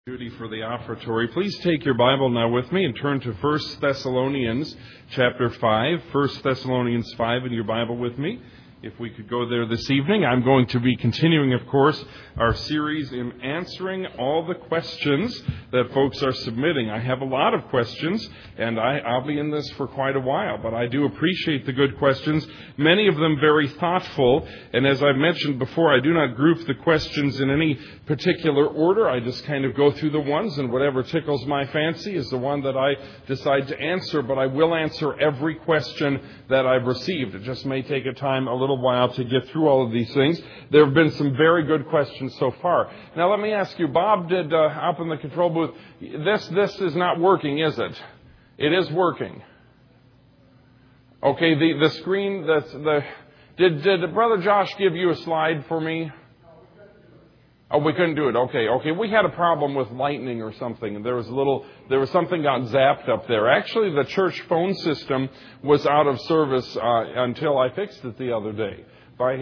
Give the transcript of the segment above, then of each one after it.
Duty for the offertory. Please take your Bible now with me and turn to 1 Thessalonians chapter 5. 1 Thessalonians 5 in your Bible with me. If we could go there this evening. I'm going to be continuing, of course, our series in answering all the questions that folks are submitting. I have a lot of questions, and I'll be in this for quite a while, but I do appreciate the good questions, many of them very thoughtful. And as I've mentioned before, I do not group the questions in any particular order. I just kind of go through the ones, and whatever tickles my fancy is the one that I decide to answer, but I will answer every question that I've received. It just may take a little while to get through all of these things. There have been some very good questions so far. Now let me ask you, Bob did up in the control booth, this is not working, is it? It is working. Okay, the screen, did Brother Josh give you a slide for me? Oh, we couldn't do it. Okay. We had a problem with lightning or something, and there was something got zapped up there. Actually, the church phone system was out of service until I fixed it the other day by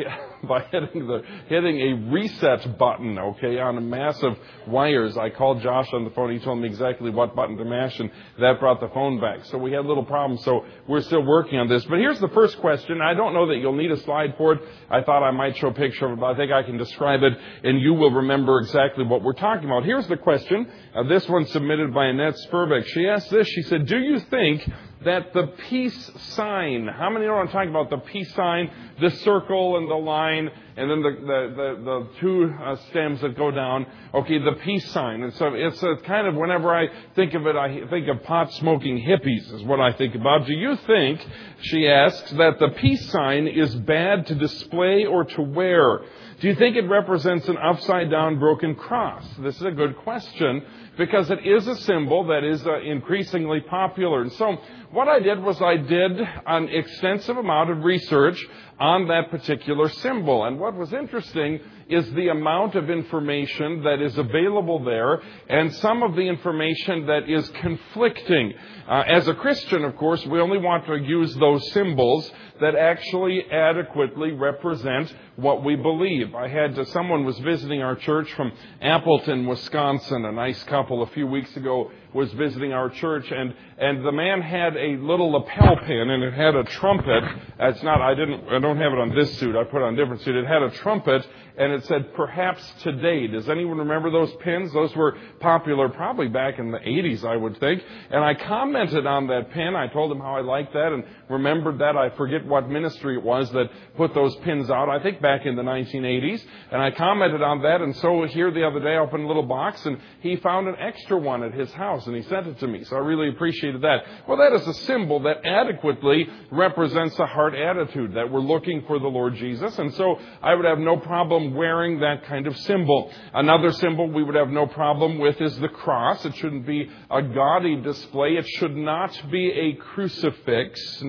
hitting a reset button, on a mass of wires. I called Josh on the phone. He told me exactly what button to mash, and that brought the phone back. So we had a little problem. So we're still working on this. But here's the first question. I don't know that you'll need a slide for it. I thought I might show a picture of it, but I think I can describe it, and you will remember exactly what we're talking about. Here's the question. This one submitted by Annette Spurbeck. She asked this. She said, do you think that the peace sign, how many know what I'm talking about? The peace sign, the circle and the line, and then the two stems that go down. Okay, the peace sign. And so it's a kind of, whenever I think of it, I think of pot-smoking hippies is what I think about. Do you think, she asks, that the peace sign is bad to display or to wear? Do you think it represents an upside-down broken cross? This is a good question, because it is a symbol that is increasingly popular. And so what I did was I did an extensive amount of research on that particular symbol. And what was interesting is the amount of information that is available there, and some of the information that is conflicting. As a Christian, of course, we only want to use those symbols that actually adequately represent what we believe. Someone was visiting our church from Appleton, Wisconsin. A nice couple a few weeks ago was visiting our church, and the man had a little lapel pin, and it had a trumpet. I don't have it on this suit. I put it on a different suit. It had a trumpet, and it said, "Perhaps today." Does anyone remember those pins? Those were popular probably back in the 80s, I would think. And I commented on that pin. I told him how I liked that and remembered that. I forget what ministry it was that put those pins out, I think back in the 1980s. And I commented on that. And so here the other day, I opened a little box, and he found an extra one at his house, and he sent it to me. So I really appreciated that. Well, that is a symbol that adequately represents a heart attitude, that we're looking for the Lord Jesus. And so I would have no problem wearing that kind of symbol. Another symbol we would have no problem with is the cross. It shouldn't be a gaudy display. It should not be a crucifix,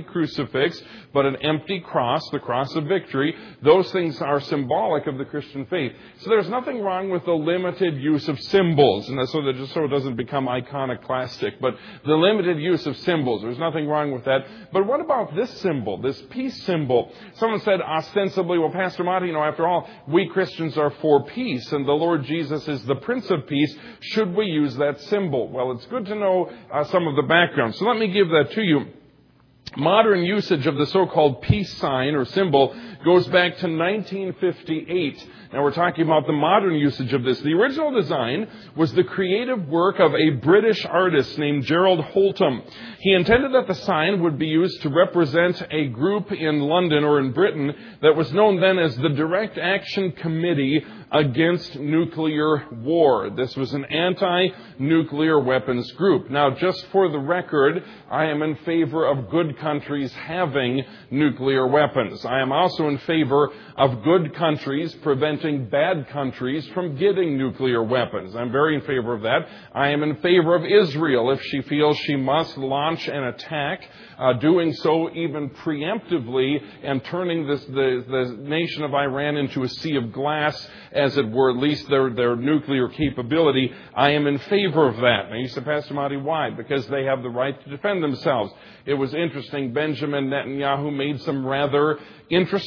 but an empty cross, the cross of victory. Those things are symbolic of the Christian faith. So there's nothing wrong with the limited use of symbols, and so it doesn't become iconoclastic, but the limited use of symbols, there's nothing wrong with that. But what about this symbol, this peace symbol? Someone said ostensibly, well, Pastor Monty, after all, we Christians are for peace, and the Lord Jesus is the Prince of Peace. Should we use that symbol? Well, it's good to know some of the background. So let me give that to you. Modern usage of the so-called peace sign or symbol goes back to 1958. Now we're talking about the modern usage of this. The original design was the creative work of a British artist named Gerald Holtham. He intended that the sign would be used to represent a group in London or in Britain that was known then as the Direct Action Committee Against Nuclear War. This was an anti-nuclear weapons group. Now, just for the record, I am in favor of good countries having nuclear weapons. I am also in favor of good countries preventing bad countries from getting nuclear weapons. I'm very in favor of that. I am in favor of Israel if she feels she must launch an attack, doing so even preemptively and turning the nation of Iran into a sea of glass, as it were, at least their nuclear capability. I am in favor of that. And you said, Pastor Monty, why? Because they have the right to defend themselves. It was interesting. Benjamin Netanyahu made some rather interesting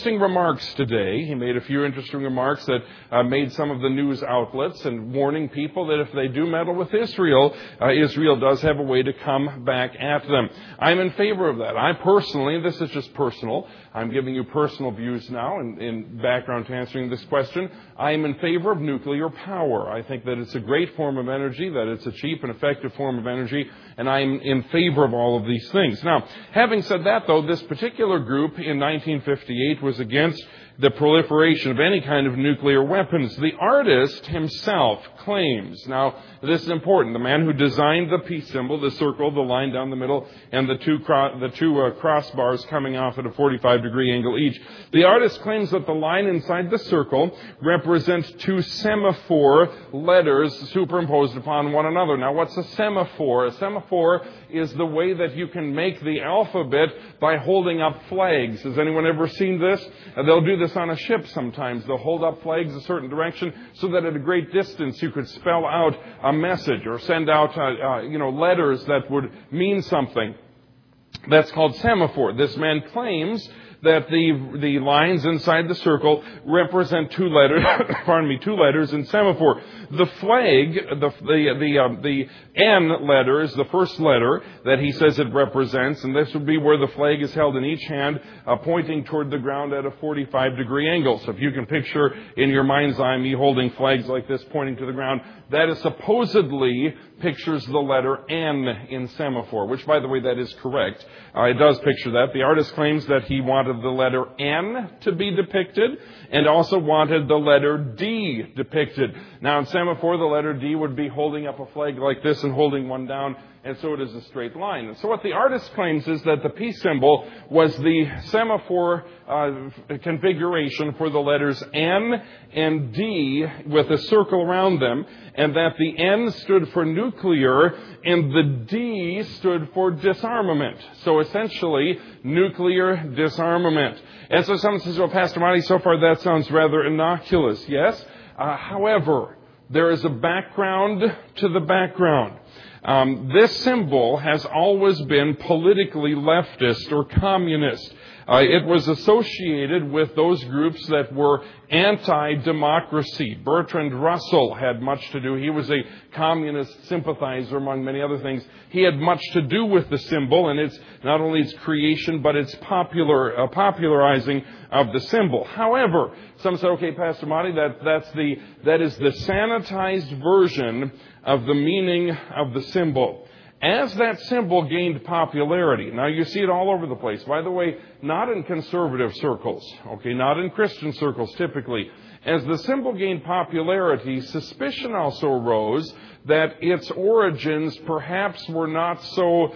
interesting remarks today. He made a few interesting remarks that made some of the news outlets and warning people that if they do meddle with Israel, Israel does have a way to come back at them. I'm in favor of that. I personally, this is just personal, I'm giving you personal views now in background to answering this question. I am in favor of nuclear power. I think that it's a great form of energy, that it's a cheap and effective form of energy, and I'm in favor of all of these things. Now, having said that, though, this particular group in 1958 was against the proliferation of any kind of nuclear weapons. The artist himself claims, now this is important, the man who designed the peace symbol, the circle, the line down the middle, and the two crossbars coming off at a 45-degree angle each. The artist claims that the line inside the circle represents two semaphore letters superimposed upon one another. Now, what's a semaphore? A semaphore is the way that you can make the alphabet by holding up flags. Has anyone ever seen this? They'll do this on a ship sometimes. They'll hold up flags a certain direction so that at a great distance you could spell out a message or send out letters that would mean something. That's called semaphore. This man claims that the lines inside the circle represent two letters in semaphore. The flag, the N letter is the first letter that he says it represents, and this would be where the flag is held in each hand, pointing toward the ground at a 45-degree angle. So if you can picture in your mind's eye me holding flags like this pointing to the ground, that is supposedly pictures the letter N in semaphore, which, by the way, that is correct. It does picture that. The artist claims that he wanted the letter N to be depicted and also wanted the letter D depicted. Now, in semaphore, the letter D would be holding up a flag like this and holding one down, and so it is a straight line. And so what the artist claims is that the peace symbol was the semaphore configuration for the letters N and D with a circle around them, and that the N stood for nuclear and the D stood for disarmament. So essentially, nuclear disarmament. And so someone says, well, Pastor Monty, so far that sounds rather innocuous. Yes? However, there is a background to the background. This symbol has always been politically leftist or communist. It was associated with those groups that were anti-democracy. Bertrand Russell had much to do. He was a communist sympathizer, among many other things. He had much to do with the symbol, and it's not only its creation, but its popularizing of the symbol. However, some say, okay, Pastor Monty, that is the sanitized version of the meaning of the symbol. As that symbol gained popularity, now you see it all over the place. By the way, not in conservative circles, okay, not in Christian circles typically. As the symbol gained popularity, suspicion also arose that its origins perhaps were not so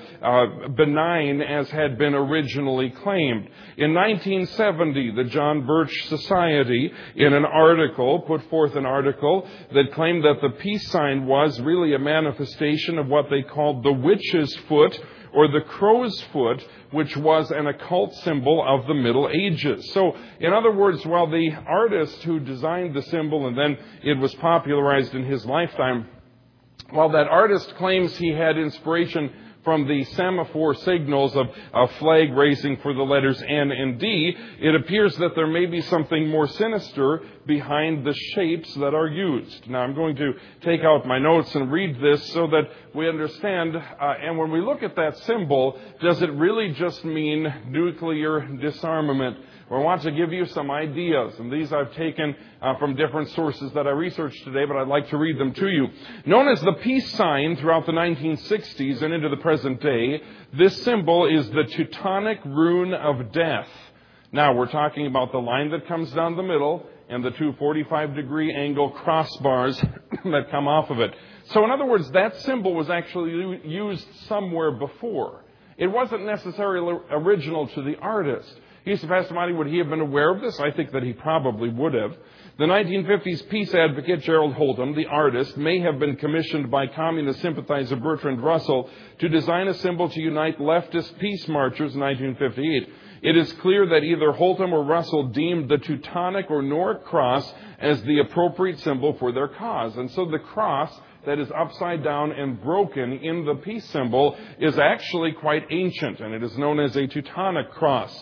benign as had been originally claimed. In 1970, the John Birch Society, in an article, put forth an article that claimed that the peace sign was really a manifestation of what they called the witch's foot, or the crow's foot, which was an occult symbol of the Middle Ages. So, in other words, while the artist who designed the symbol and then it was popularized in his lifetime, while that artist claims he had inspiration from the semaphore signals of a flag raising for the letters N and D, it appears that there may be something more sinister behind the shapes that are used. Now, I'm going to take out my notes and read this so that we understand. And when we look at that symbol, does it really just mean nuclear disarmament? I want to give you some ideas, and these I've taken from different sources that I researched today, but I'd like to read them to you. Known as the peace sign throughout the 1960s and into the present day, this symbol is the Teutonic rune of death. Now, we're talking about the line that comes down the middle and the two 45-degree angle crossbars that come off of it. So, in other words, that symbol was actually used somewhere before. It wasn't necessarily original to the artist. He said, Pastor Monty, would he have been aware of this? I think that he probably would have. The 1950s peace advocate Gerald Holtham, the artist, may have been commissioned by communist sympathizer Bertrand Russell to design a symbol to unite leftist peace marchers in 1958. It is clear that either Holtham or Russell deemed the Teutonic or Noric cross as the appropriate symbol for their cause. And so the cross that is upside down and broken in the peace symbol is actually quite ancient, and it is known as a Teutonic cross.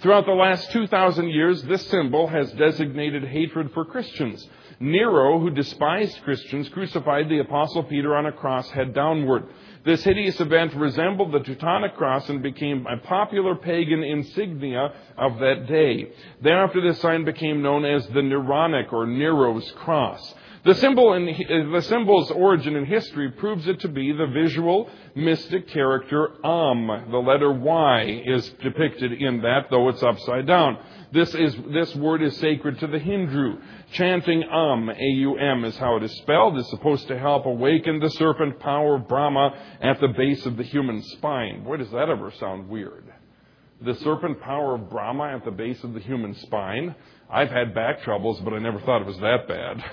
Throughout the last 2,000 years, this symbol has designated hatred for Christians. Nero, who despised Christians, crucified the Apostle Peter on a cross head downward. This hideous event resembled the Teutonic cross and became a popular pagan insignia of that day. Thereafter, this sign became known as the Neronic or Nero's cross. The symbol's origin in history proves it to be the visual, mystic character The letter Y is depicted in that, though it's upside down. This word is sacred to the Hindu. Chanting A-U-M is how it is spelled, is supposed to help awaken the serpent power of Brahma at the base of the human spine. Boy, does that ever sound weird. The serpent power of Brahma at the base of the human spine. I've had back troubles, but I never thought it was that bad.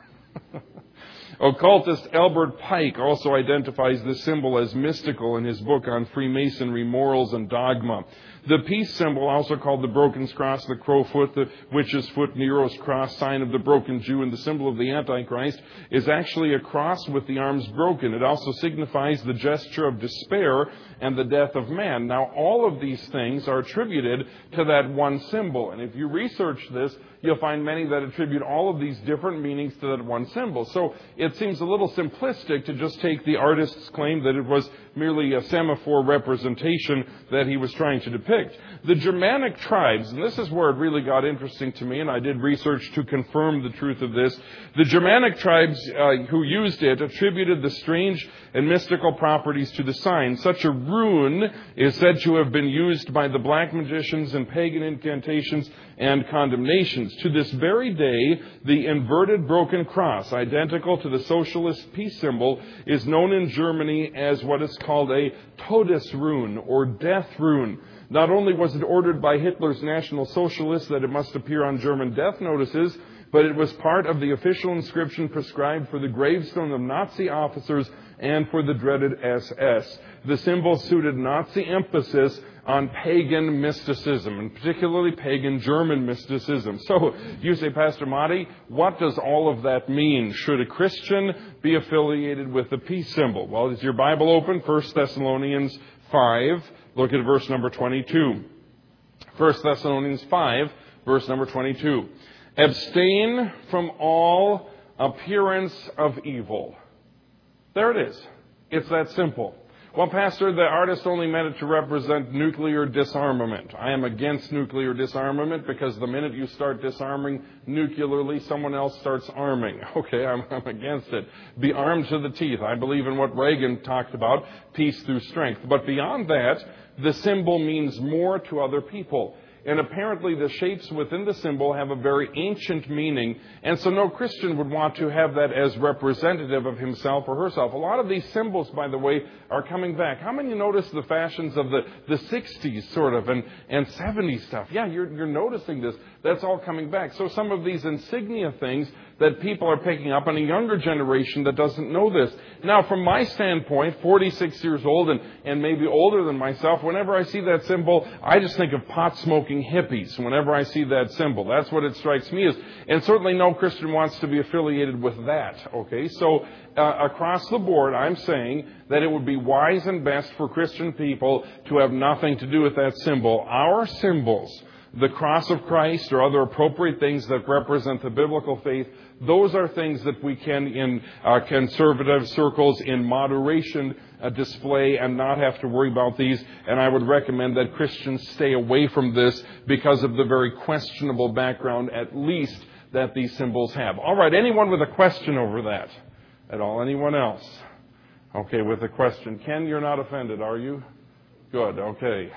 Occultist Albert Pike also identifies this symbol as mystical in his book on Freemasonry, Morals, and Dogma. The peace symbol, also called the broken cross, the crow foot, the witch's foot, Nero's cross, sign of the broken Jew, and the symbol of the Antichrist, is actually a cross with the arms broken. It also signifies the gesture of despair and the death of man. Now, all of these things are attributed to that one symbol. And if you research this, you'll find many that attribute all of these different meanings to that one symbol. So it seems a little simplistic to just take the artist's claim that it was merely a semaphore representation that he was trying to depict. The Germanic tribes, and this is where it really got interesting to me, and I did research to confirm the truth of this. The Germanic tribes who used it attributed the strange and mystical properties to the sign. Such a rune is said to have been used by the black magicians in pagan incantations and condemnations. To this very day, the inverted broken cross, identical to the socialist peace symbol, is known in Germany as what is called a Todesrune or death rune. Not only was it ordered by Hitler's National Socialists that it must appear on German death notices, but it was part of the official inscription prescribed for the gravestone of Nazi officers and for the dreaded SS. The symbol suited Nazi emphasis on pagan mysticism, and particularly pagan German mysticism. So, you say, Pastor Motti, what does all of that mean? Should a Christian be affiliated with the peace symbol? Well, is your Bible open? 1 Thessalonians 5. Look at verse number 22. 1 Thessalonians 5, verse number 22. Abstain from all appearance of evil. There it is. It's that simple. Well, Pastor, the artist only meant it to represent nuclear disarmament. I am against nuclear disarmament because the minute you start disarming nuclearly, someone else starts arming. Okay, I'm against it. Be armed to the teeth. I believe in what Reagan talked about, peace through strength. But beyond that, the symbol means more to other people. And apparently the shapes within the symbol have a very ancient meaning. And so no Christian would want to have that as representative of himself or herself. A lot of these symbols, by the way, are coming back. How many notice the fashions of the 60s sort of and 70s stuff? Yeah, you're noticing this. That's all coming back. So some of these insignia things that people are picking up on a younger generation that doesn't know this. Now, from my standpoint, 46 years old and maybe older than myself, whenever I see that symbol, I just think of pot-smoking hippies whenever I see that symbol. That's what it strikes me as. And certainly no Christian wants to be affiliated with that. Okay, so across the board, I'm saying that it would be wise and best for Christian people to have nothing to do with that symbol. Our symbols, the cross of Christ or other appropriate things that represent the biblical faith, those are things that we can, in conservative circles, in moderation, display and not have to worry about these. And I would recommend that Christians stay away from this because of the very questionable background, at least, that these symbols have. All right, anyone with a question over that at all? Anyone else? Okay, with a question. Ken, you're not offended, are you? Good, okay.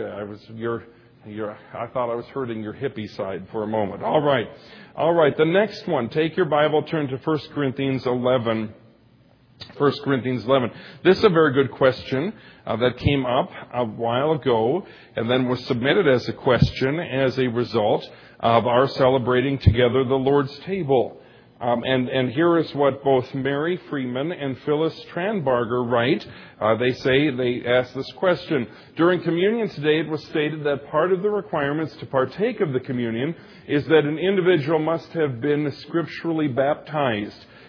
I thought I was hurting your hippie side for a moment. All right. The next one. Take your Bible, turn to 1 Corinthians 11. 1 Corinthians 11. This is a very good question that came up a while ago and then was submitted as a question as a result of our celebrating together the Lord's table. And here is what both Mary Freeman and Phyllis Tranbarger write. They ask this question. During communion today, it was stated that part of the requirements to partake of the communion is that an individual must have been scripturally baptized.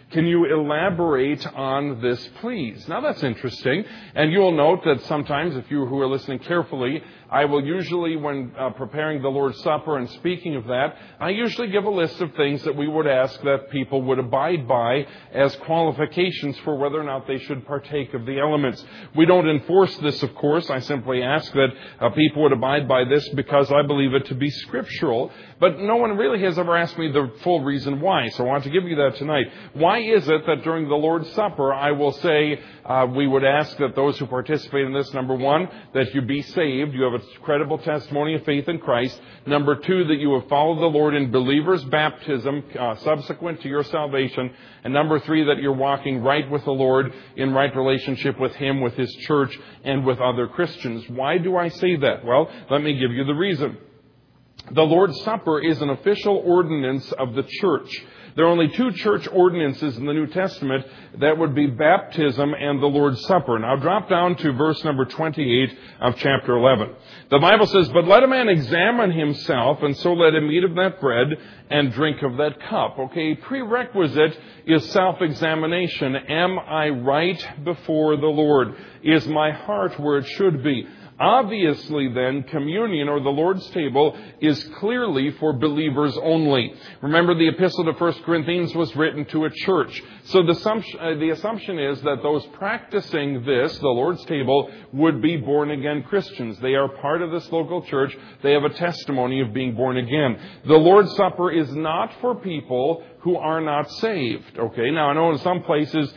Can you elaborate on this, please? Now, that's interesting. And you'll note that sometimes, if you who are listening carefully, I will usually, when preparing the Lord's Supper and speaking of that, I usually give a list of things that we would ask that people would abide by as qualifications for whether or not they should partake of the elements. We don't enforce this, of course. I simply ask that people would abide by this because I believe it to be scriptural. But no one really has ever asked me the full reason why. So I want to give you that tonight. Why is it that during the Lord's Supper, I will say we would ask that those who participate in this, number one, that you be saved. You have a credible testimony of faith in Christ. Number two, that you have followed the Lord in believer's baptism subsequent to your salvation. And number three, that you're walking right with the Lord in right relationship with Him, with His church, and with other Christians. Why do I say that? Well, let me give you the reason. The Lord's Supper is an official ordinance of the church. There are only two church ordinances in the New Testament. That would be baptism and the Lord's Supper. Now drop down to verse number 28 of chapter 11. The Bible says, "But let a man examine himself, and so let him eat of that bread and drink of that cup." Okay, prerequisite is self-examination. Am I right before the Lord? Is my heart where it should be? Obviously, then, communion or the Lord's table is clearly for believers only. Remember, the epistle to 1 Corinthians was written to a church. So the assumption is that those practicing this, the Lord's table, would be born-again Christians. They are part of this local church. They have a testimony of being born again. The Lord's Supper is not for people who are not saved. Okay, now I know in some places,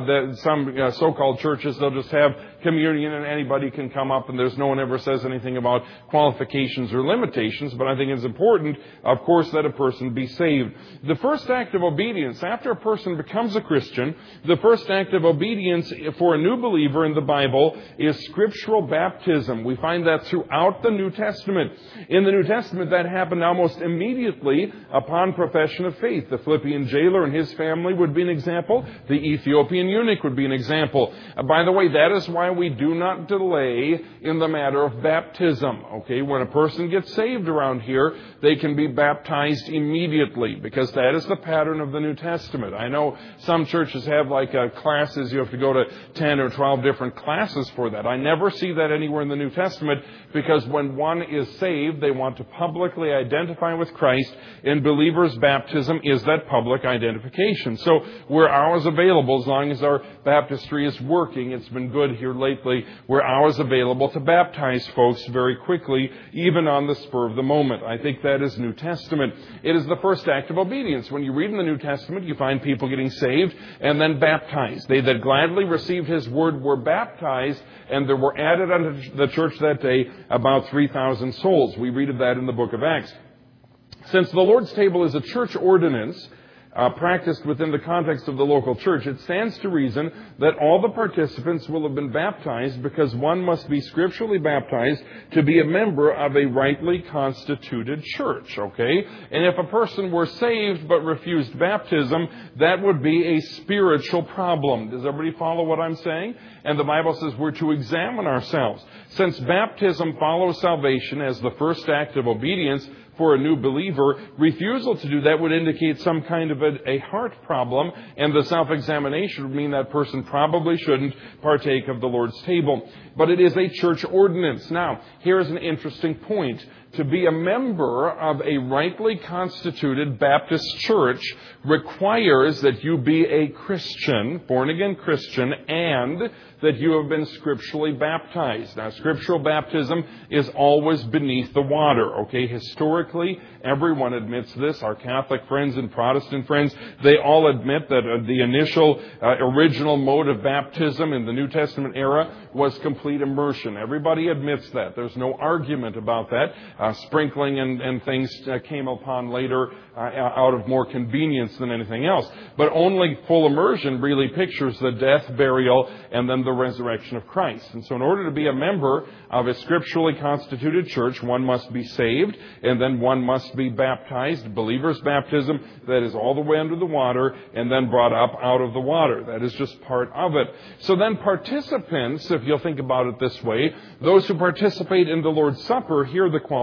some so-called churches, they'll just have communion and anybody can come up and there's no one ever says anything about qualifications or limitations, but I think it's important, of course, that a person be saved. The first act of obedience, after a person becomes a Christian, the first act of obedience for a new believer in the Bible is scriptural baptism. We find that throughout the New Testament. In the New Testament, that happened almost immediately upon profession of faith. The Philippian jailer and his family would be an example. The Ethiopian eunuch would be an example. By the way, that is why we do not delay in the matter of baptism. Okay, when a person gets saved around here, they can be baptized immediately because that is the pattern of the New Testament. I know some churches have like classes. You have to go to 10 or 12 different classes for that. I never see that anywhere in the New Testament because when one is saved, they want to publicly identify with Christ, and believers' baptism is that public identification. So we're always available as long as our baptistry is working. It's been good here lately. We're always available to baptize folks very quickly, even on the spur of the moment. I think that is New Testament. It is the first act of obedience. When you read in the New Testament, you find people getting saved and then baptized. They that gladly received His word were baptized, and there were added unto the church that day about 3,000 souls. We read of that in the book of Acts. Since the Lord's table is a church ordinance, practiced within the context of the local church, it stands to reason that all the participants will have been baptized because one must be scripturally baptized to be a member of a rightly constituted church, okay? And if a person were saved but refused baptism, that would be a spiritual problem. Does everybody follow what I'm saying? And the Bible says we're to examine ourselves. Since baptism follows salvation as the first act of obedience, for a new believer, refusal to do that would indicate some kind of a heart problem, and the self-examination would mean that person probably shouldn't partake of the Lord's table. But it is a church ordinance. Now, here's an interesting point. To be a member of a rightly constituted Baptist church requires that you be a Christian, born-again Christian, and that you have been scripturally baptized. Now, scriptural baptism is always beneath the water, okay? Historically, everyone admits this. Our Catholic friends and Protestant friends, they all admit that the initial, original mode of baptism in the New Testament era was complete immersion. Everybody admits that. There's no argument about that. Sprinkling and things came upon later out of more convenience than anything else. But only full immersion really pictures the death, burial, and then the resurrection of Christ. And so in order to be a member of a scripturally constituted church, one must be saved, and then one must be baptized, believer's baptism, that is all the way under the water, and then brought up out of the water. That is just part of it. So then participants, if you'll think about it this way, those who participate in the Lord's Supper, here are the qualifications.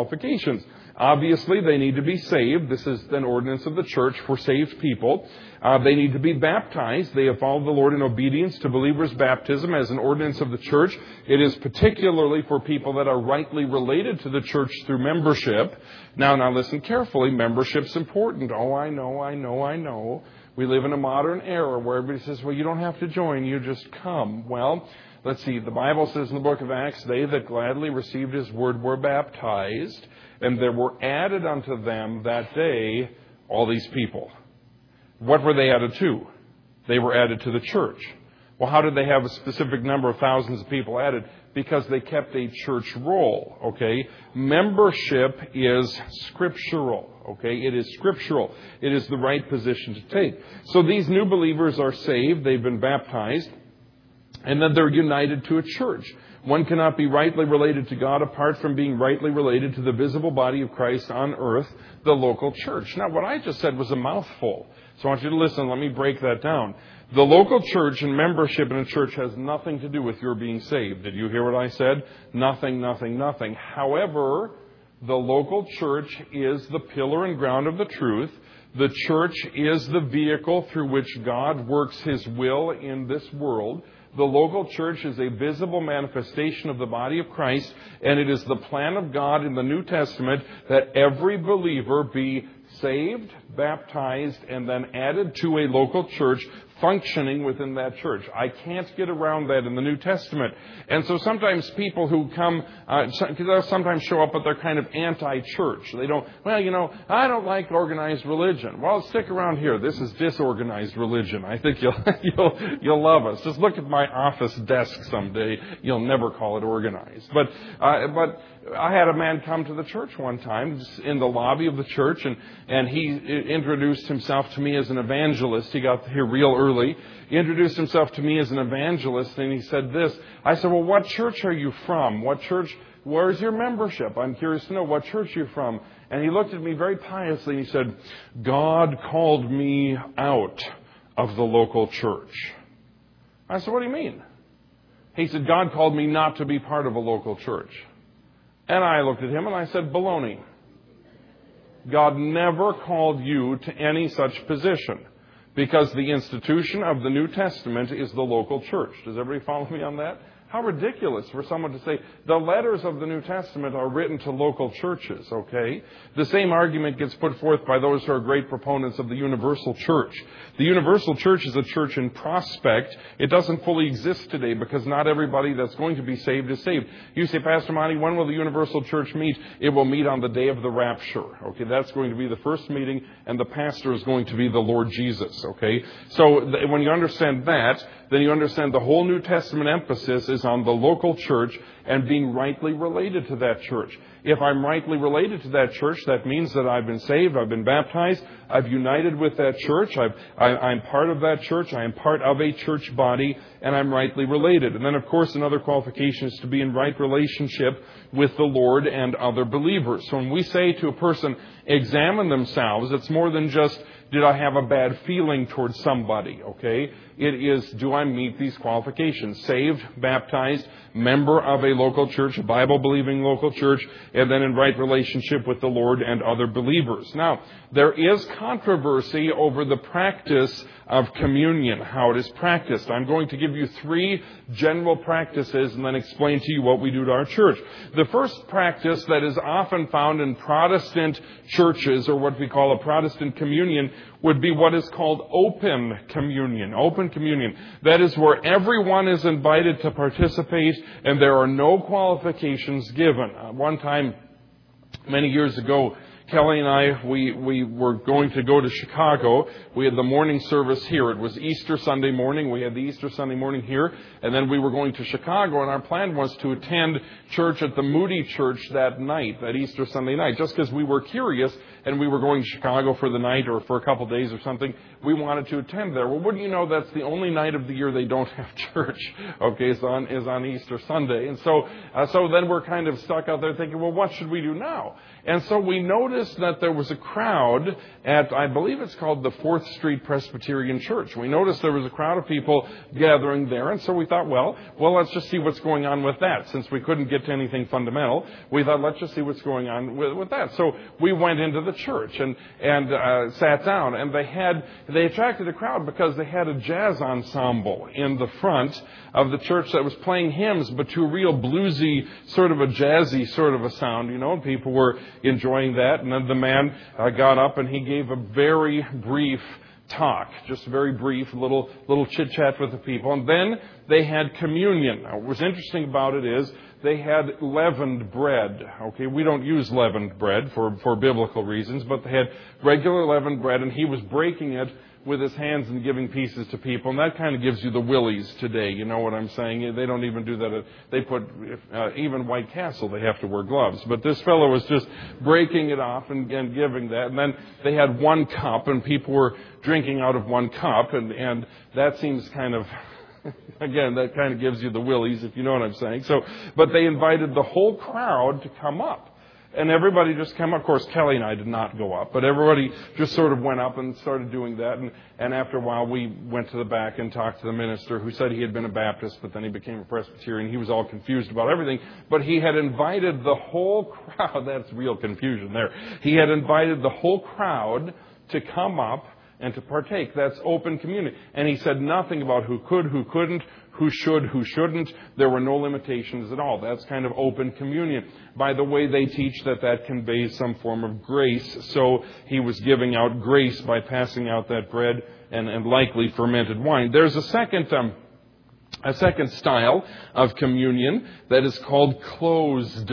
qualifications. Obviously, they need to be saved. This is an ordinance of the church for saved people. They need to be baptized. They have followed the Lord in obedience to believers' baptism as an ordinance of the church. It is particularly for people that are rightly related to the church through membership. Now listen carefully. Membership's important. Oh, I know. We live in a modern era where everybody says, well, you don't have to join. You just come. Well, let's see. The Bible says in the book of Acts, they that gladly received His word were baptized, and there were added unto them that day all these people. What were they added to? They were added to the church. Well, how did they have a specific number of thousands of people added? Because they kept a church roll, okay? Membership is scriptural, okay? It is scriptural. It is the right position to take. So these new believers are saved. They've been baptized. And then they're united to a church. One cannot be rightly related to God apart from being rightly related to the visible body of Christ on earth, the local church. Now, what I just said was a mouthful. So I want you to listen. Let me break that down. The local church and membership in a church has nothing to do with your being saved. Did you hear what I said? Nothing. However, the local church is the pillar and ground of the truth. The church is the vehicle through which God works His will in this world. The local church is a visible manifestation of the body of Christ, and it is the plan of God in the New Testament that every believer be saved, baptized, and then added to a local church functioning within that church. I can't get around that in the New Testament. And so sometimes people who come, they'll sometimes show up, but they're kind of anti-church. They don't, I don't like organized religion. Well, stick around here. This is disorganized religion. I think you'll love us. Just look at my office desk someday. You'll never call it organized. But I had a man come to the church one time in the lobby of the church, and he introduced himself to me as an evangelist. He got here real early. He introduced himself to me as an evangelist, and he said this. I said, well, what church are you from? Where's your membership? I'm curious to know what church you're from. And he looked at me very piously, and he said, God called me out of the local church. I said, what do you mean? He said, God called me not to be part of a local church. And I looked at him and I said, baloney. God never called you to any such position, because the institution of the New Testament is the local church. Does everybody follow me on that? How ridiculous for someone to say the letters of the New Testament are written to local churches, okay? The same argument gets put forth by those who are great proponents of the universal church. The universal church is a church in prospect. It doesn't fully exist today because not everybody that's going to be saved is saved. You say, Pastor Monty, when will the universal church meet? It will meet on the day of the rapture, okay? That's going to be the first meeting, and the pastor is going to be the Lord Jesus, okay? So when you understand that, then you understand the whole New Testament emphasis is on the local church and being rightly related to that church. If I'm rightly related to that church, that means that I've been saved, I've been baptized, I've united with that church, I'm part of that church, I am part of a church body, and I'm rightly related. And then, of course, another qualification is to be in right relationship with the Lord and other believers. So when we say to a person, examine themselves, it's more than just, did I have a bad feeling towards somebody, okay? It is, do I meet these qualifications? Saved, baptized, member of a local church, a Bible-believing local church, and then in right relationship with the Lord and other believers. Now, there is controversy over the practice of communion, how it is practiced. I'm going to give you 3 general practices and then explain to you what we do to our church. The first practice that is often found in Protestant churches, or what we call a Protestant communion, would be what is called open communion. Open communion. That is where everyone is invited to participate and there are no qualifications given. One time, many years ago, Kelly and I, we were going to go to Chicago. We had the morning service here. It was Easter Sunday morning. We had the Easter Sunday morning here. And then we were going to Chicago, and our plan was to attend church at the Moody Church that night, that Easter Sunday night, just because we were curious and we were going to Chicago for the night or for a couple days or something. we wanted to attend there. Well, wouldn't you know, that's the only night of the year they don't have church, okay, is on Easter Sunday. And so then we're kind of stuck out there thinking, well, what should we do now? And so we noticed that there was a crowd at, I believe it's called the 4th Street Presbyterian Church. We noticed there was a crowd of people gathering there, and so we thought, well, let's just see what's going on with that. Since we couldn't get to anything fundamental, we thought, let's just see what's going on with that. So we went into the church and sat down, and they attracted a crowd because they had a jazz ensemble in the front of the church that was playing hymns, but to a real bluesy, sort of a jazzy sort of a sound, and people were enjoying that. And then the man got up and he gave a very brief talk, just very brief, little chit-chat with the people. And then they had communion. Now, what was interesting about it is they had leavened bread. Okay, we don't use leavened bread for biblical reasons, but they had regular leavened bread, and he was breaking it with his hands and giving pieces to people. And that kind of gives you the willies today. You know what I'm saying? They don't even do that. They put, even White Castle, they have to wear gloves. But this fellow was just breaking it off and giving that. And then they had one cup, and people were drinking out of one cup. And that seems kind of, again, that kind of gives you the willies, if you know what I'm saying. But they invited the whole crowd to come up. And everybody just came up. Of course, Kelly and I did not go up, but everybody just sort of went up and started doing that. And after a while, we went to the back and talked to the minister, who said he had been a Baptist, but then he became a Presbyterian. He was all confused about everything, but he had invited the whole crowd. That's real confusion there. He had invited the whole crowd to come up and to partake. That's open communion. And he said nothing about who could, who couldn't, who should, who shouldn't. There were no limitations at all. That's kind of open communion. By the way, they teach that conveys some form of grace. So he was giving out grace by passing out that bread and likely fermented wine. There's a second style of communion that is called closed,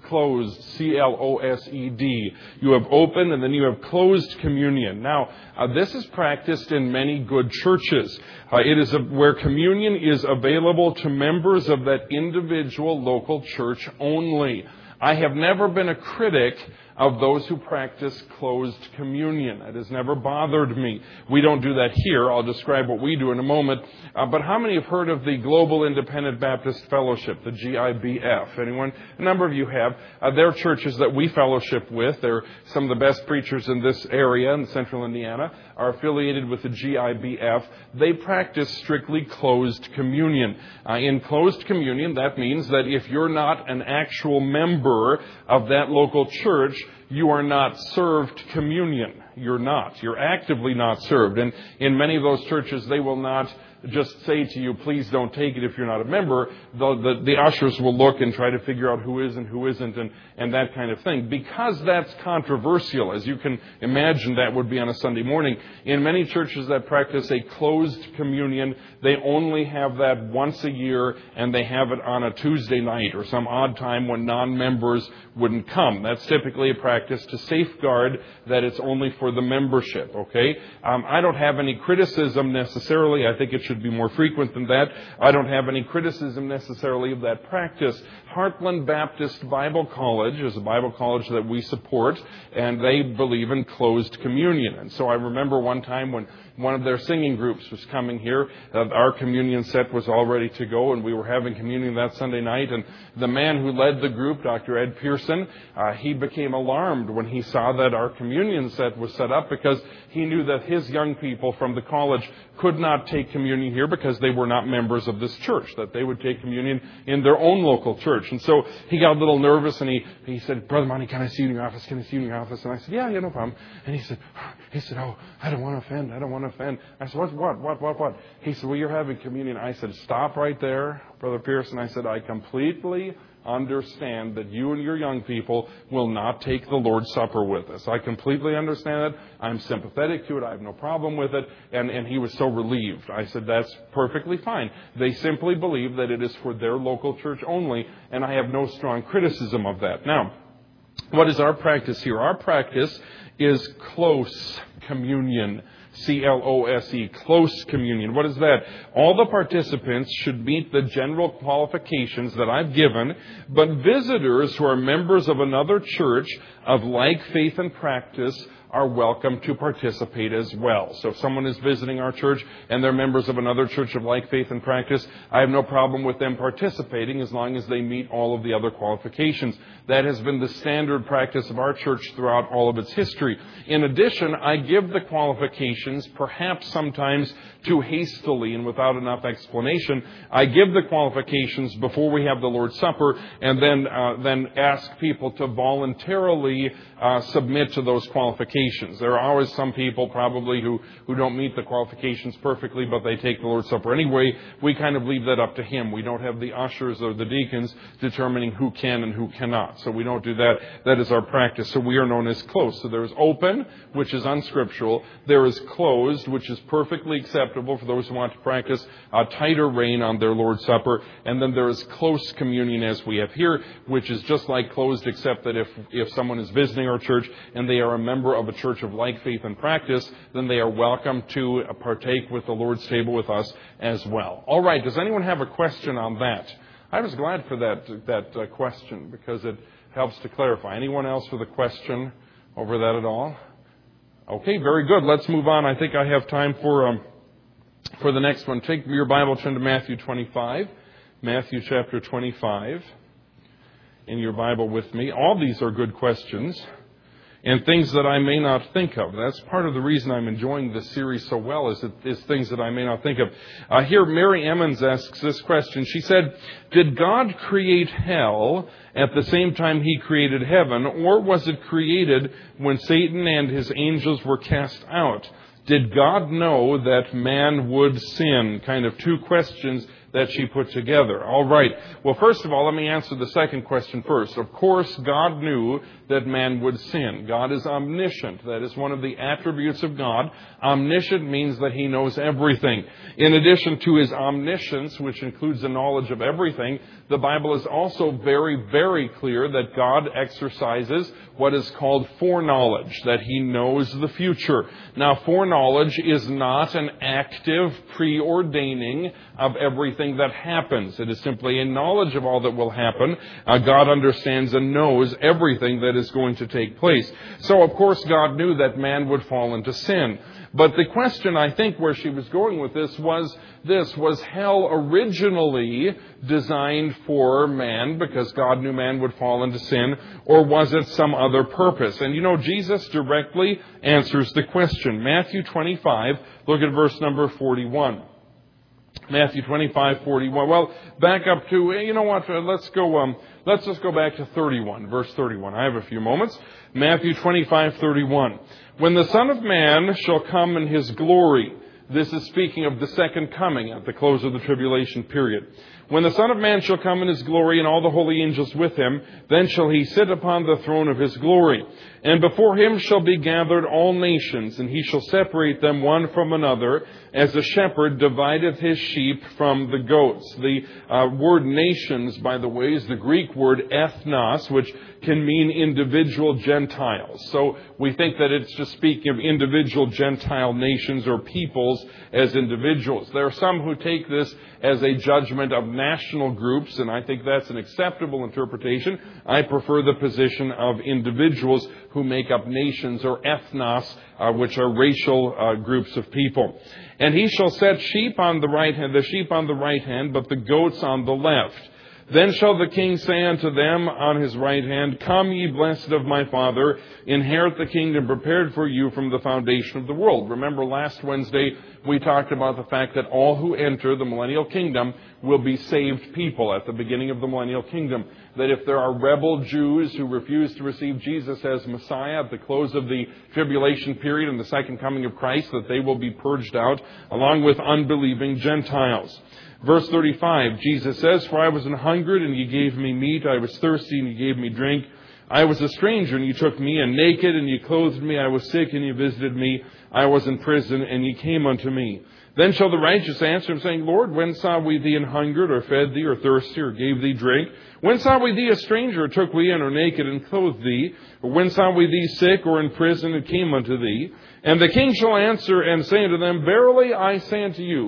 C-L-O-S-E-D. You have open and then you have closed communion. Now, this is practiced in many good churches. It is where communion is available to members of that individual local church only. I have never been a critic of those who practice closed communion. It has never bothered me. We don't do that here. I'll describe what we do in a moment. But how many have heard of the Global Independent Baptist Fellowship, the GIBF? Anyone? A number of you have. They're churches that we fellowship with. They're some of the best preachers in this area in central Indiana are affiliated with the GIBF. They practice strictly closed communion. In closed communion, that means that if you're not an actual member of that local church, you are not served communion. You're not. You're actively not served. And in many of those churches, they will not just say to you, please don't take it if you're not a member. The ushers will look and try to figure out who is and who isn't and that kind of thing. Because that's controversial, as you can imagine that would be on a Sunday morning, in many churches that practice a closed communion, they only have that once a year, and they have it on a Tuesday night or some odd time when non-members wouldn't come. That's typically a practice to safeguard that it's only for the membership, okay? I don't have any criticism necessarily. I think it should be more frequent than that. I don't have any criticism necessarily of that practice. Heartland Baptist Bible College is a Bible college that we support, and they believe in closed communion. And so I remember one time when one of their singing groups was coming here, our communion set was all ready to go, and we were having communion that Sunday night. And the man who led the group, Dr. Ed Pearson, he became alarmed when he saw that our communion set was set up, because he knew that his young people from the college could not take communion here because they were not members of this church, that they would take communion in their own local church. And so he got a little nervous, and he said, Brother Monty, can I see you in your office? Can I see you in your office? And I said, yeah, no problem. And he said, oh, I don't want to offend. I said, what? He said, well, you're having communion. I said, stop right there, Brother Pearson. I said, I completely understand that you and your young people will not take the Lord's Supper with us. I completely understand it. I'm sympathetic to it. I have no problem with it. And he was so relieved. I said, that's perfectly fine. They simply believe that it is for their local church only, and I have no strong criticism of that. Now, what is our practice here? Our practice is close communion. C-L-O-S-E, close communion. What is that? All the participants should meet the general qualifications that I've given, but visitors who are members of another church of like faith and practice are welcome to participate as well. So if someone is visiting our church and they're members of another church of like faith and practice, I have no problem with them participating as long as they meet all of the other qualifications. That has been the standard practice of our church throughout all of its history. In addition, I give the qualifications, perhaps sometimes too hastily and without enough explanation. I give the qualifications before we have the Lord's Supper, and then ask people to voluntarily submit to those qualifications. There are always some people probably who don't meet the qualifications perfectly, but they take the Lord's Supper anyway. We kind of leave that up to Him. We don't have the ushers or the deacons determining who can and who cannot. So we don't do that. That is our practice. So we are known as close. So there is open, which is unscriptural. There is closed, which is perfectly acceptable for those who want to practice a tighter rein on their Lord's Supper. And then there is close communion as we have here, which is just like closed, except that if someone is visiting our church and they are a member of a church of like faith and practice, then they are welcome to partake with the Lord's table with us as well. All right. Does anyone have a question on that? I was glad for that question because it helps to clarify. Anyone else with a question over that at all? Okay, very good. Let's move on. I think I have time for the next one. Take your Bible, turn to Matthew 25. Matthew chapter 25 in your Bible with me. All these are good questions and things that I may not think of. That's part of the reason I'm enjoying this series so well, is things that I may not think of. Here, Mary Emmons asks this question. She said, did God create hell at the same time He created heaven, or was it created when Satan and his angels were cast out? Did God know that man would sin? Kind of two questions that she put together. All right. Well, first of all, let me answer the second question first. Of course, God knew that man would sin. God is omniscient. That is one of the attributes of God. Omniscient means that He knows everything. In addition to His omniscience, which includes the knowledge of everything, the Bible is also very, very clear that God exercises what is called foreknowledge, that He knows the future. Now, foreknowledge is not an active preordaining of everything that happens. It is simply a knowledge of all that will happen. God understands and knows everything that is going to take place. So, of course, God knew that man would fall into sin. But the question, I think, where she was going with this was hell originally designed for man because God knew man would fall into sin, or was it some other purpose? And Jesus directly answers the question. Matthew 25, look at verse number 41. Matthew 25:41. Well, back up to, let's just go back to 31, verse 31. I have a few moments. Matthew 25:31. When the Son of Man shall come in His glory. This is speaking of the second coming at the close of the tribulation period. When the Son of Man shall come in His glory and all the holy angels with Him, then shall He sit upon the throne of His glory. And before Him shall be gathered all nations, and He shall separate them one from another, as a shepherd divideth his sheep from the goats. The word nations, by the way, is the Greek word ethnos, which can mean individual Gentiles. So we think that it's just speaking of individual Gentile nations or peoples as individuals. There are some who take this as a judgment of national groups, and I think that's an acceptable interpretation. I prefer the position of individuals who make up nations or ethnos, which are racial groups of people. And He shall set sheep on the right hand, the sheep on the right hand, but the goats on the left. Then shall the King say unto them on His right hand, Come, ye blessed of my Father, inherit the kingdom prepared for you from the foundation of the world. Remember, last Wednesday we talked about the fact that all who enter the millennial kingdom will be saved people at the beginning of the millennial kingdom. That if there are rebel Jews who refuse to receive Jesus as Messiah at the close of the tribulation period and the second coming of Christ, that they will be purged out along with unbelieving Gentiles. Verse 35, Jesus says, For I was an hungered, and ye gave me meat. I was thirsty, and ye gave me drink. I was a stranger, and ye took me, and naked, and ye clothed me. I was sick, and ye visited me. I was in prison, and ye came unto me. Then shall the righteous answer Him, saying, Lord, when saw we thee an hungered, or fed thee, or thirsty, or gave thee drink? When saw we thee a stranger, or took we in, or naked, and clothed thee? Or when saw we thee sick, or in prison, and came unto thee? And the King shall answer and say unto them, Verily I say unto you,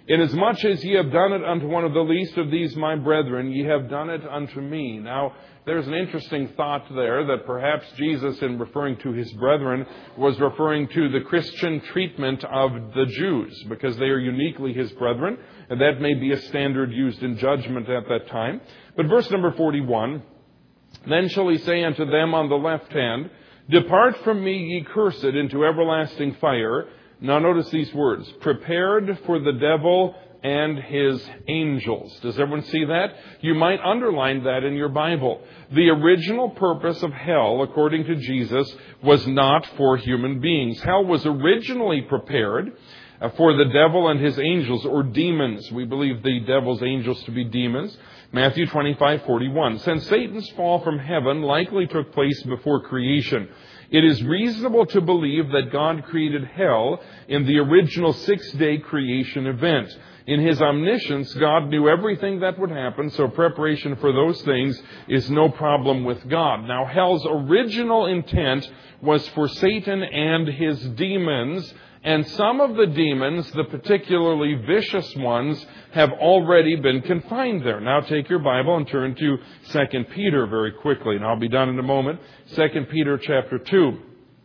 Inasmuch as ye have done it unto one of the least of these my brethren, ye have done it unto me. Now, there's an interesting thought there that perhaps Jesus, in referring to his brethren, was referring to the Christian treatment of the Jews, because they are uniquely his brethren, and that may be a standard used in judgment at that time. But verse number 41, then shall he say unto them on the left hand, Depart from me, ye cursed, into everlasting fire. Now notice these words, prepared for the devil and his angels. Does everyone see that? You might underline that in your Bible. The original purpose of hell, according to Jesus, was not for human beings. Hell was originally prepared for the devil and his angels, or demons. We believe the devil's angels to be demons. Matthew 25:41. Since Satan's fall from heaven likely took place before creation, it is reasonable to believe that God created hell in the original 6-day creation event. In his omniscience, God knew everything that would happen, so preparation for those things is no problem with God. Now, hell's original intent was for Satan and his demons, and some of the demons, the particularly vicious ones, have already been confined there. Now take your Bible and turn to 2 Peter very quickly, and I'll be done in a moment. 2 Peter chapter 2.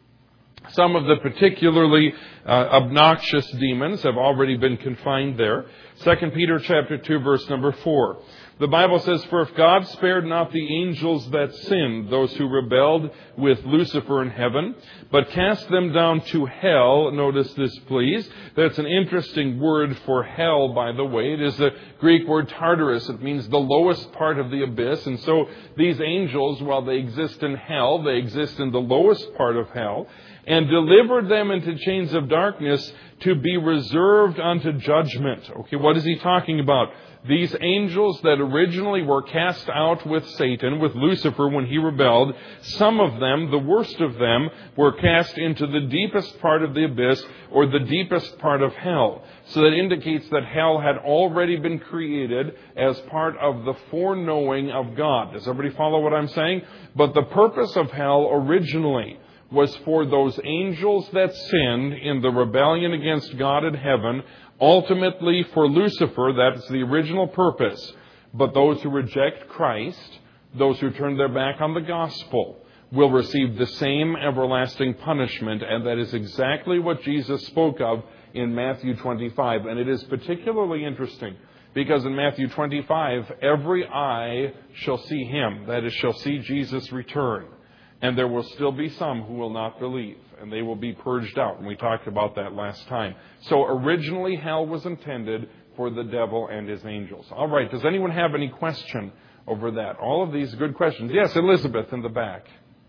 Some of the particularly obnoxious demons have already been confined there. 2 Peter chapter 2, verse number 4. The Bible says, For if God spared not the angels that sinned, those who rebelled with Lucifer in heaven, but cast them down to hell. Notice this, please. That's an interesting word for hell, by the way. It is the Greek word Tartarus. It means the lowest part of the abyss. And so these angels, while they exist in hell, they exist in the lowest part of hell, and delivered them into chains of darkness to be reserved unto judgment. Okay, what is he talking about? These angels that originally were cast out with Satan, with Lucifer when he rebelled, some of them, the worst of them, were cast into the deepest part of the abyss, or the deepest part of hell. So that indicates that hell had already been created as part of the foreknowing of God. Does everybody follow what I'm saying? But the purpose of hell originally was for those angels that sinned in the rebellion against God in heaven, ultimately for Lucifer. That's the original purpose. But those who reject Christ, those who turn their back on the gospel, will receive the same everlasting punishment. And that is exactly what Jesus spoke of in Matthew 25. And it is particularly interesting because in Matthew 25, every eye shall see him. That is, shall see Jesus return. And there will still be some who will not believe, and they will be purged out. And we talked about that last time. So originally, hell was intended for the devil and his angels. All right, does anyone have any question over that? All of these good questions. Yes, Elizabeth in the back.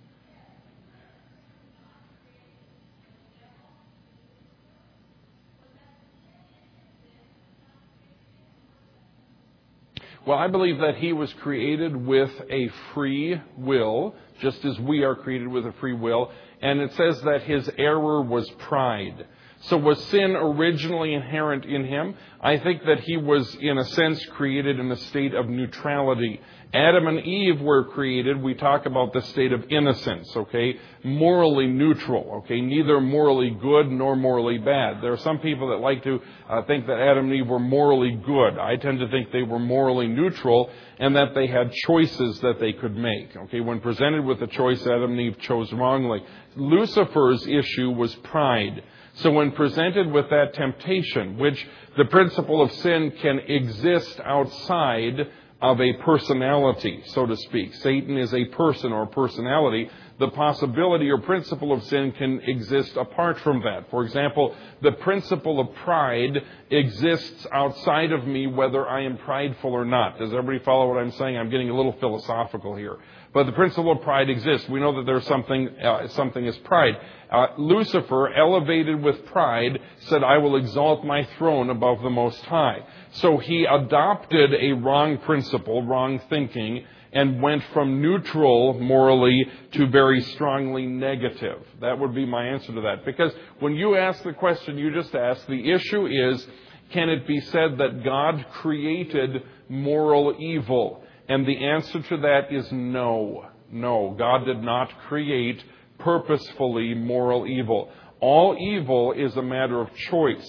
Well, I believe that he was created with a free will, just as we are created with a free will. And it says that his error was pride. So was sin originally inherent in him? I think that he was, in a sense, created in a state of neutrality. Adam and Eve were created, we talk about the state of innocence, okay? Morally neutral, okay? Neither morally good nor morally bad. There are some people that like to think that Adam and Eve were morally good. I tend to think they were morally neutral and that they had choices that they could make, okay? When presented with a choice, Adam and Eve chose wrongly. Lucifer's issue was pride. So when presented with that temptation, which the principle of sin can exist outside of a personality, so to speak. Satan is a person or personality. The possibility or principle of sin can exist apart from that. For example, the principle of pride exists outside of me whether I am prideful or not. Does everybody follow what I'm saying? I'm getting a little philosophical here. But the principle of pride exists. We know that there's something as pride. Lucifer, elevated with pride, said, I will exalt my throne above the Most High. So he adopted a wrong principle, wrong thinking, and went from neutral morally to very strongly negative. That would be my answer to that. Because when you ask the question you just asked, the issue is, can it be said that God created moral evil? And the answer to that is no. No, God did not create purposefully moral evil. All evil is a matter of choice.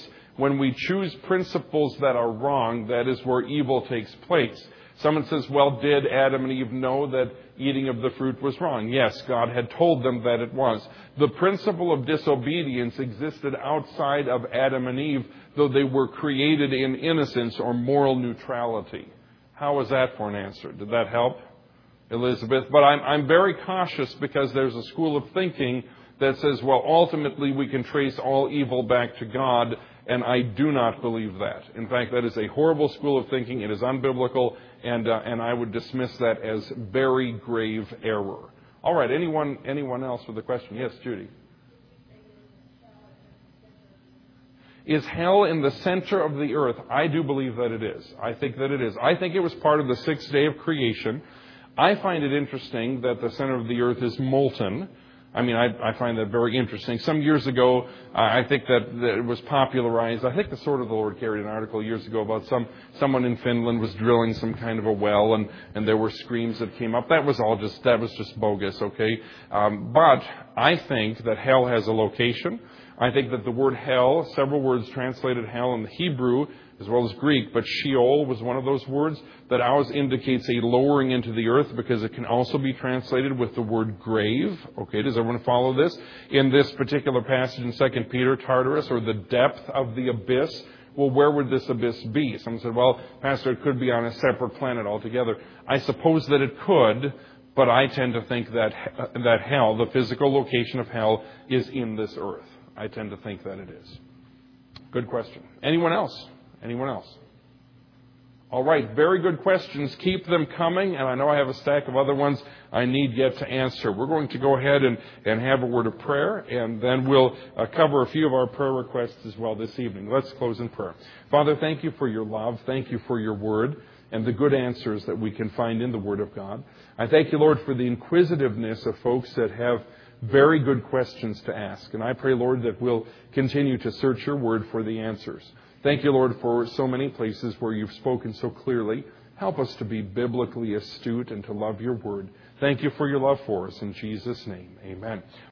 when we choose principles that are wrong, that is where evil takes place. Someone says, well, did Adam and Eve know that eating of the fruit was wrong? Yes, God had told them that it was. The principle of disobedience existed outside of Adam and Eve, though they were created in innocence or moral neutrality. How was that for an answer? Did that help, Elizabeth? But I'm very cautious because there's a school of thinking that says, well, ultimately we can trace all evil back to God, and I do not believe that. In fact, that is a horrible school of thinking. It is unbiblical, and I would dismiss that as very grave error. All right, anyone else with a question? Yes, Judy. Is hell in the center of the earth? I do believe that it is. I think that it is. I think it was part of the sixth day of creation. I find it interesting that the center of the earth is molten. I mean, I find that very interesting. Some years ago, I think that it was popularized. I think the Sword of the Lord carried an article years ago about someone in Finland was drilling some kind of a well, and there were screams that came up. That was just bogus, okay? But I think that hell has a location. I think that the word hell, several words translated hell in the Hebrew as well as Greek, but Sheol was one of those words that always indicates a lowering into the earth because it can also be translated with the word grave. Okay, does everyone follow this? In this particular passage in 2 Peter, Tartarus, or the depth of the abyss. Well, where would this abyss be? Someone said, well, Pastor, it could be on a separate planet altogether. I suppose that it could, but I tend to think that hell, the physical location of hell, is in this earth. I tend to think that it is. Good question. Anyone else? Anyone else? All right, very good questions. Keep them coming, and I know I have a stack of other ones I need yet to answer. We're going to go ahead and have a word of prayer, and then we'll cover a few of our prayer requests as well this evening. Let's close in prayer. Father, thank you for your love. Thank you for your word and the good answers that we can find in the Word of God. I thank you, Lord, for the inquisitiveness of folks that have very good questions to ask. And I pray, Lord, that we'll continue to search your word for the answers. Thank you, Lord, for so many places where you've spoken so clearly. Help us to be biblically astute and to love your word. Thank you for your love for us. In Jesus' name, amen.